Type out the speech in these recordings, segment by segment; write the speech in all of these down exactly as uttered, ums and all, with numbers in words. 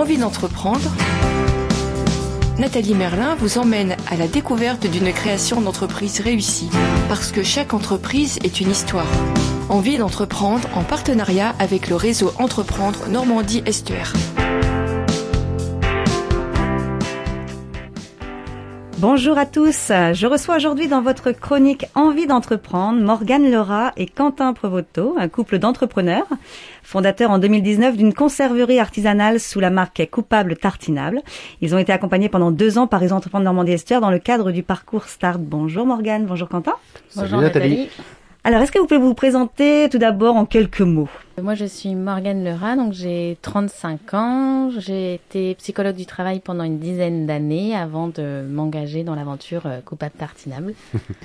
Envie d'entreprendre, Nathalie Merlin vous emmène à la découverte d'une création d'entreprise réussie. Parce que chaque entreprise est une histoire. Envie d'entreprendre en partenariat avec le réseau Entreprendre Normandie Estuaire. Bonjour à tous, je reçois aujourd'hui dans votre chronique Envie d'entreprendre Morgane Lerat et Quentin Prevoto, un couple d'entrepreneurs, fondateurs en deux mille dix-neuf d'une conserverie artisanale sous la marque Coupable Tartinable. Ils ont été accompagnés pendant deux ans par les Entreprendre Normandie Estuaire dans le cadre du parcours Start. Bonjour Morgane, bonjour Quentin. Bonjour Salut Nathalie. Nathalie. Alors, est-ce que vous pouvez vous présenter tout d'abord en quelques mots ? Moi, je suis Morgane Lerat, donc j'ai trente-cinq ans. J'ai été psychologue du travail pendant une dizaine d'années avant de m'engager dans l'aventure Coupable Tartinable.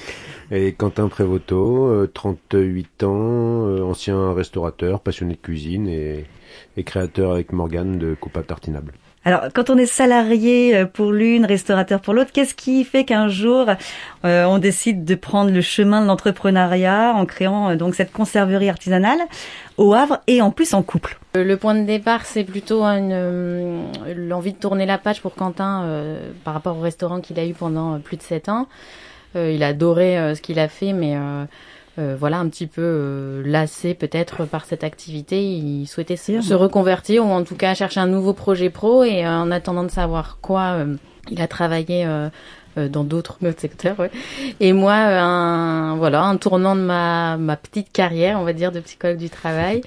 Et Quentin Prevoto, trente-huit ans, ancien restaurateur, passionné de cuisine et, et créateur avec Morgane de Coupable Tartinable. Alors, quand on est salarié pour l'une, restaurateur pour l'autre, qu'est-ce qui fait qu'un jour, euh, on décide de prendre le chemin de l'entrepreneuriat en créant euh, donc cette conserverie artisanale au Havre et en plus en couple ? Le point de départ, c'est plutôt une, euh, l'envie de tourner la page pour Quentin euh, par rapport au restaurant qu'il a eu pendant plus de sept ans. Euh, il a adoré euh, ce qu'il a fait, mais... Euh, Euh, voilà, un petit peu euh, lassé peut-être par cette activité. Il souhaitait se, se reconvertir ou en tout cas chercher un nouveau projet pro et euh, en attendant de savoir quoi, euh, il a travaillé euh, euh, dans d'autres, d'autres secteurs. Ouais. Et moi, euh, un, voilà, un tournant de ma, ma petite carrière, on va dire, de psychologue du travail.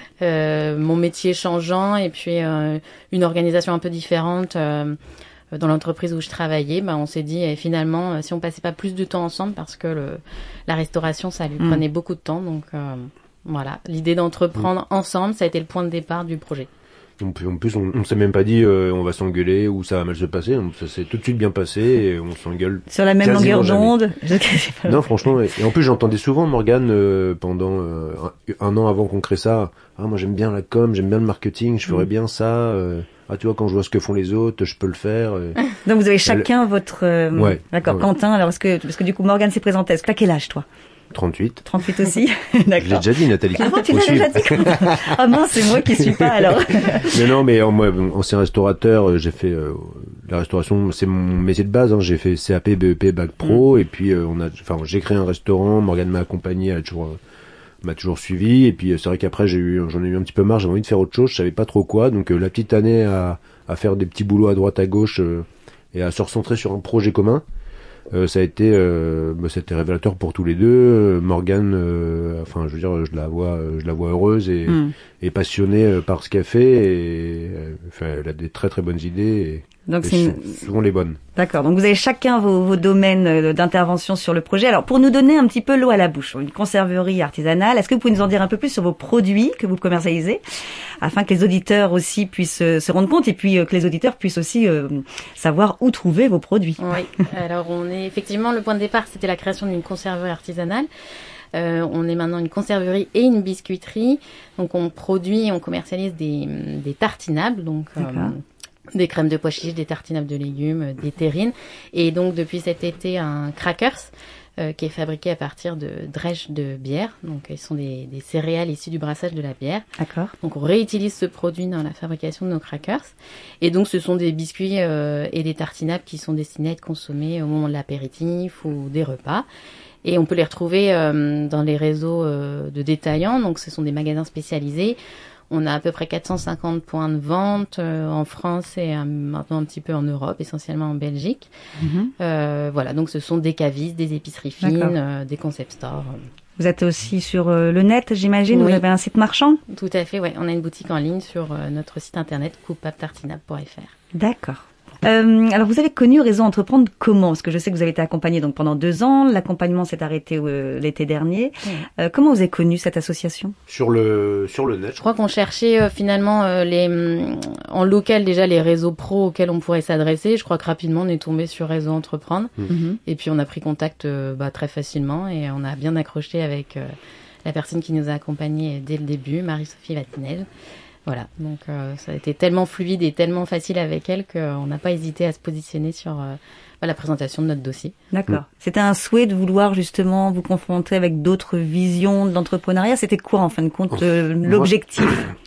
Euh, mon métier changeant et puis euh, une organisation un peu différente euh, dans l'entreprise où je travaillais, ben on s'est dit et finalement si on passait pas plus de temps ensemble parce que le la restauration ça lui mmh. prenait beaucoup de temps, donc euh, voilà, l'idée d'entreprendre mmh. ensemble, ça a été le point de départ du projet. En plus, on ne s'est même pas dit euh, on va s'engueuler ou ça va mal se passer. Ça s'est tout de suite bien passé et on s'engueule sur la même longueur d'onde. Non, franchement. Et, et en plus, j'entendais souvent Morgane euh, pendant euh, un, un an avant qu'on crée ça. Ah, moi, j'aime bien la com, j'aime bien le marketing, je ferais mmh. bien ça. Euh, ah, tu vois, quand je vois ce que font les autres, je peux le faire. Euh. Donc, vous avez chacun Elle... votre. Euh, ouais. D'accord. Ouais. Quentin, alors est-ce que parce que du coup Morgane s'est présentée. Est-ce que t'as quel âge toi ? trente-huit. trente-huit aussi. D'accord. Je l'ai déjà dit, Nathalie. Ah, tu l'as déjà dit. Ah mince, c'est moi qui suis pas alors. Mais non, mais moi, ancien restaurateur, j'ai fait euh, la restauration, c'est mon métier de base. Hein, j'ai fait C A P, B E P, Bac Pro, mmh. et puis euh, on a, enfin, j'ai créé un restaurant. Morgane m'a accompagné, elle a toujours, euh, m'a toujours suivi. Et puis c'est vrai qu'après, j'ai eu, j'en ai eu un petit peu marre. J'avais envie de faire autre chose. Je savais pas trop quoi. Donc euh, la petite année à, à faire des petits boulots à droite, à gauche, euh, et à se recentrer sur un projet commun. Euh, ça a été, euh, bah, c'était révélateur pour tous les deux. Euh, Morgane, euh, enfin, je veux dire, je la vois, je la vois heureuse et, mm. et passionnée euh, par ce qu'elle fait. Et, euh, enfin, elle a des très très bonnes idées. Et, donc et c'est une... souvent les bonnes. D'accord. Donc vous avez chacun vos, vos domaines d'intervention sur le projet. Alors pour nous donner un petit peu l'eau à la bouche, une conserverie artisanale, est-ce que vous pouvez nous en dire un peu plus sur vos produits que vous commercialisez, afin que les auditeurs aussi puissent euh, se rendre compte et puis euh, que les auditeurs puissent aussi euh, savoir où trouver vos produits. Oui. Alors on est effectivement le point de départ, c'était la création d'une conserverie artisanale. Euh, on est maintenant une conserverie et une biscuiterie. Donc on produit, on commercialise des, des tartinables. Donc euh, des crèmes de pois chiches, des tartinables de légumes, des terrines. Et donc, depuis cet été, un crackers euh, qui est fabriqué à partir de drèches de bière. Donc, ils sont des, des céréales issues du brassage de la bière. D'accord. Donc, on réutilise ce produit dans la fabrication de nos crackers. Et donc, ce sont des biscuits euh, et des tartinables qui sont destinés à être consommés au moment de l'apéritif ou des repas. Et on peut les retrouver euh, dans les réseaux euh, de détaillants. Donc, ce sont des magasins spécialisés. On a à peu près quatre cent cinquante points de vente euh, en France et euh, maintenant un petit peu en Europe, essentiellement en Belgique. Mm-hmm. Euh, voilà, donc ce sont des cavistes, des épiceries fines, euh, des concept stores. Vous êtes aussi sur euh, le net, j'imagine. Oui. Vous avez un site marchand ? Tout à fait, ouais. On a une boutique en ligne sur euh, notre site internet coupable tartinable point f r. D'accord. Euh, alors, vous avez connu Réseau Entreprendre comment ? Parce que je sais que vous avez été accompagné donc pendant deux ans. L'accompagnement s'est arrêté euh, l'été dernier. Mmh. Euh, comment vous avez connu cette association ? Sur le sur le net. Je crois qu'on cherchait euh, finalement euh, les en local déjà les réseaux pros auxquels on pourrait s'adresser. Je crois que rapidement on est tombé sur Réseau Entreprendre. Mmh. Et puis on a pris contact euh, bah, très facilement et on a bien accroché avec euh, la personne qui nous a accompagnés dès le début, Marie-Sophie Vatinel. Voilà, donc euh, ça a été tellement fluide et tellement facile avec elle qu'on n'a pas hésité à se positionner sur euh, la présentation de notre dossier. D'accord. Mmh. C'était un souhait de vouloir justement vous confronter avec d'autres visions de l'entrepreneuriat. C'était quoi en fin de compte euh, l'objectif ?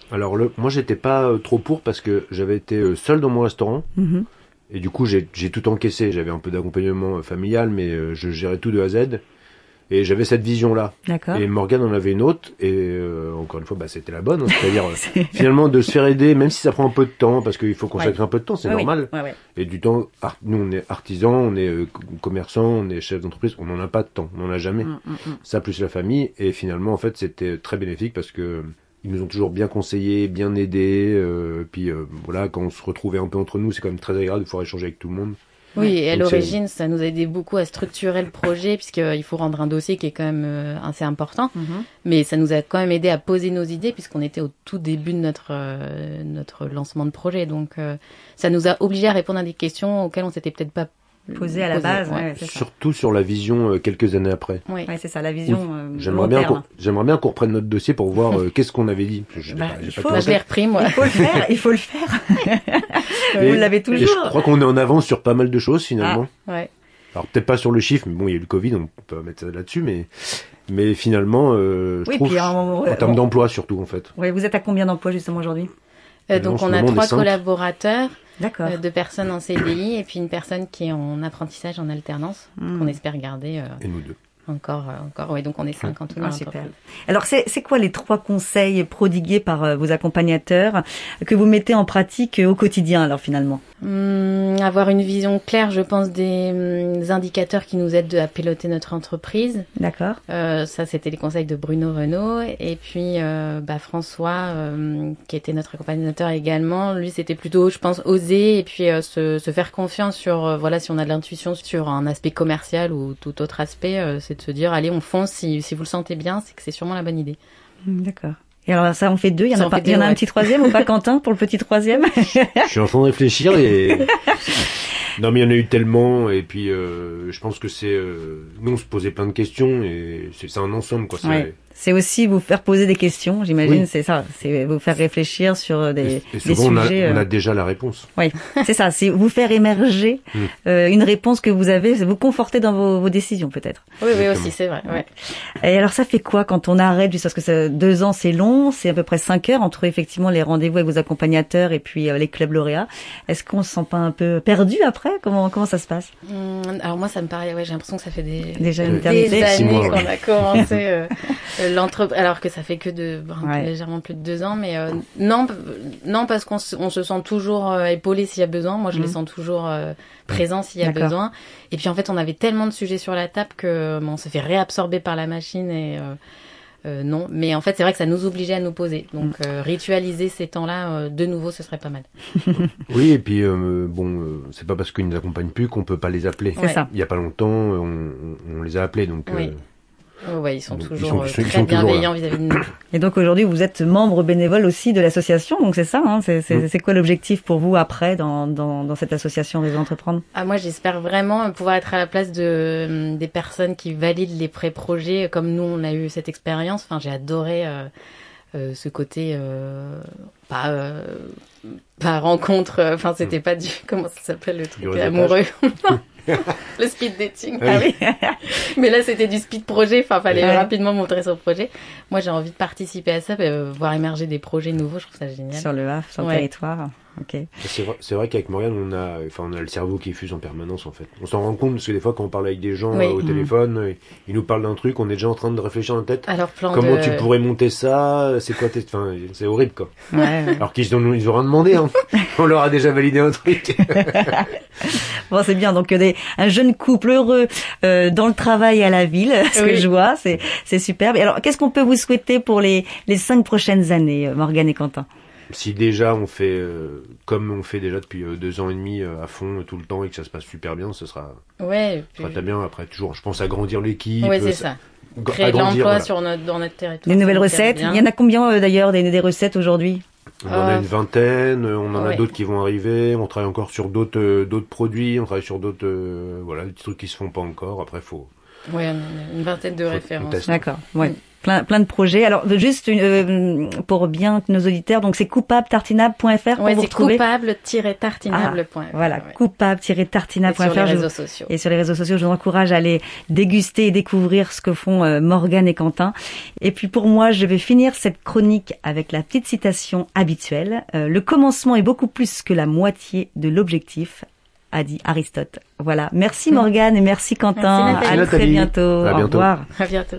Alors le, moi j'étais pas euh, trop pour parce que j'avais été euh, seul dans mon restaurant Mhm. et du coup j'ai, j'ai tout encaissé. J'avais un peu d'accompagnement euh, familial, mais euh, je gérais tout de A à Z et j'avais cette vision-là. D'accord. Et Morgane en avait une autre et euh, encore une fois, bah c'était la bonne, hein, c'est-à-dire euh, finalement de se faire aider, même si ça prend un peu de temps parce qu'il faut consacrer Ouais. un peu de temps, c'est Ouais, normal. Oui. Ouais, ouais. Et du temps, art- nous on est artisans, on est euh, commerçants, on est chefs d'entreprise, on n'en a pas de temps, on n'en a jamais. Mm, mm, mm. Ça plus la famille et finalement en fait c'était très bénéfique parce que ils nous ont toujours bien conseillé, bien aidé. Euh, puis euh, voilà, quand on se retrouvait un peu entre nous, c'est quand même très agréable de pouvoir échanger avec tout le monde. Oui, et à Donc, l'origine, ça nous a aidé beaucoup à structurer le projet, puisqu'il faut rendre un dossier qui est quand même euh, assez important. Mhm. Mais ça nous a quand même aidé à poser nos idées, puisqu'on était au tout début de notre euh, notre lancement de projet. Donc, euh, ça nous a obligés à répondre à des questions auxquelles on s'était peut-être pas Posé à la base, ouais, c'est ça. Surtout sur la vision euh, quelques années après. Oui. Ouais, c'est ça, la vision. Oui. euh, J'aimerais long bien, terme. qu'on, j'aimerais bien qu'on reprenne notre dossier pour voir euh, qu'est-ce qu'on avait dit. Je, Bah, j'ai il pas faut. tout Là, en je l'ai tête. repris, moi. Il faut le faire, il faut le faire. Et- Vous l'avez et toujours. je crois qu'on est en avance sur pas mal de choses finalement. Ouais. Alors peut-être pas sur le chiffre, mais bon, il y a eu le Covid, on peut mettre ça là-dessus, mais mais finalement, euh, je Oui, trouve puis en, en ouais, termes bon. d'emploi surtout en fait. Ouais, vous êtes à combien d'emplois justement aujourd'hui? Euh, Et donc, en ce on a moment, on est trois cinq. collaborateurs, D'accord. euh, deux personnes en C D I et puis une personne qui est en apprentissage en alternance, Hmm. qu'on espère garder euh, Et nous deux. encore, euh, encore. Oui, donc on est cinq en tout dans Ah, super. l'entreprise. Alors, c'est, c'est quoi les trois conseils prodigués par euh, vos accompagnateurs que vous mettez en pratique euh, au quotidien, alors finalement? Hum, avoir une vision claire, je pense, des, hum, des indicateurs qui nous aident à piloter notre entreprise. D'accord. Euh, ça, c'était les conseils de Bruno Renaud. Et puis, euh, bah, François, euh, qui était notre accompagnateur également, lui, c'était plutôt, je pense, oser et puis euh, se, se faire confiance sur, euh, voilà, si on a de l'intuition sur un aspect commercial ou tout autre aspect, euh, c'est de se dire, allez, on fonce, si, si vous le sentez bien, c'est que c'est sûrement la bonne idée. Hmm, D'accord. Et alors, ça, on fait deux. Il y en Ça a en pas, fait il y en deux, a un ouais. petit troisième ou pas, Quentin, pour le petit troisième? Je suis en train de réfléchir et non mais il y en a eu tellement et puis euh, je pense que c'est euh... nous on se posait plein de questions et c'est, c'est un ensemble quoi. C'est... Ouais. C'est aussi vous faire poser des questions, j'imagine, Oui. c'est ça. C'est vous faire réfléchir sur des, Et, et des souvent on a, sujets. on a euh, déjà la réponse. Oui, c'est ça. C'est vous faire émerger Mm. euh, une réponse que vous avez, c'est vous conforter dans vos, vos décisions peut-être. Oui, oui, Exactement. aussi, c'est vrai. Ouais. Et alors ça fait quoi quand on arrête, juste parce que ça, deux ans c'est long, c'est à peu près cinq heures entre effectivement les rendez-vous avec vos accompagnateurs et puis euh, les clubs lauréats. Est-ce qu'on se sent pas un peu perdu après? Comment comment ça se passe? Hum, alors moi, ça me paraît, ouais, j'ai l'impression que ça fait des, Déjà une Ouais. éternité. des Six années mois, qu'on ouais. a commencé euh, euh, l'entreprise, alors que ça fait que de un peu Ouais. légèrement plus de deux ans, mais euh, non, p- non parce qu'on se, on se sent toujours euh, épaulé s'il y a besoin. Moi, je Mhm. les sens toujours euh, présents s'il y a D'accord. besoin. Et puis en fait, on avait tellement de sujets sur la table que bon, on s'est fait réabsorber par la machine et euh, euh, non. Mais en fait, c'est vrai que ça nous obligeait à nous poser. Donc euh, ritualiser ces temps-là euh, de nouveau, ce serait pas mal. Oui et puis euh, bon euh, c'est pas parce qu'ils nous accompagnent plus qu'on peut pas les appeler. C'est Ouais. ça. Il y a pas longtemps on, on, on les a appelés donc. Oui. euh, Oh, ouais, ils sont Ils toujours sont- euh, ils sont- ils très sont toujours bienveillants vis-à-vis de nous. Et donc aujourd'hui vous êtes membre bénévole aussi de l'association, donc c'est ça. Hein, c'est c'est, Mm. c'est quoi l'objectif pour vous après dans dans, dans cette association Réseau Entreprendre? Ah, moi, j'espère vraiment pouvoir être à la place de des personnes qui valident les pré-projets, comme nous, on a eu cette expérience. Enfin, j'ai adoré euh, euh, ce côté, euh, pas, euh, pas rencontre. euh, Enfin, c'était pas du comment ça s'appelle le truc Du réseautage. amoureux. Le speed dating. Ah oui. Mais là, c'était du speed projet. Enfin, fallait Ouais. rapidement montrer son projet. Moi, j'ai envie de participer à ça, euh, voir émerger des projets nouveaux. Je trouve ça génial. Sur le Havre, sur le Ouais. territoire. Ok. C'est vrai, c'est vrai qu'avec Morgane, on a, enfin, on a le cerveau qui fuse en permanence, en fait. On s'en rend compte parce que des fois, quand on parle avec des gens Oui. euh, au Mhm. téléphone, euh, ils nous parlent d'un truc, on est déjà en train de réfléchir dans la tête. Alors, plan Comment de... tu pourrais monter ça? C'est quoi tes, enfin, c'est horrible, quoi. Ouais, ouais. Alors qu'ils ont, ils ont rien demandé, hein. On leur a déjà validé un truc. Bon, c'est bien. Donc, des, un jeune couple heureux euh, dans le travail et à la ville, ce que Oui. je vois, c'est c'est superbe. Et alors, qu'est-ce qu'on peut vous souhaiter pour les les cinq prochaines années, euh, Morgane et Quentin? Si déjà on fait, euh, comme on fait déjà depuis euh, deux ans et demi euh, à fond, euh, tout le temps, et que ça se passe super bien, ce sera, Ouais. et ce puis- sera très bien. Après, toujours, je pense agrandir l'équipe. Ouais, c'est euh, ça. ag- Créer de agrandir, l'emploi voilà. sur notre, dans notre territoire. Des nouvelles ça nous recettes. bien. Il y en a combien euh, d'ailleurs des, des recettes aujourd'hui? On en a Euh, une vingtaine, euh, on en a ouais. d'autres qui vont arriver, on travaille encore sur d'autres euh, d'autres produits, on travaille sur d'autres euh, voilà, des trucs qui se font pas encore. Après faut Ouais, on a une vingtaine de Faut- on références. teste. D'accord. Ouais. plein, plein de projets. Alors, juste une, euh, pour bien que nos auditeurs, donc c'est coupable tartinable point f r pour ouais, vous retrouver. coupable tiret tartinable point f r. Ah, voilà, ouais. coupable tiret tartinable point f r. Et sur les réseaux sociaux. Et sur les réseaux sociaux, je vous encourage à aller déguster et découvrir ce que font euh, Morgane et Quentin. Et puis pour moi, je vais finir cette chronique avec la petite citation habituelle. Euh, le commencement est beaucoup plus que la moitié de l'objectif, a dit Aristote. Voilà. Merci Morgane et merci Quentin. Merci, à Nathalie. très bientôt. À bientôt. Au revoir. À bientôt.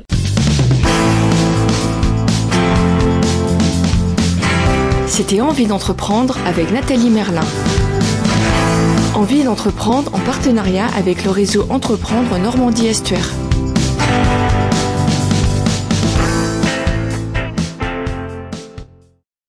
C'était Envie d'entreprendre avec Nathalie Merlin. Envie d'entreprendre en partenariat avec le réseau Entreprendre Normandie Estuaire.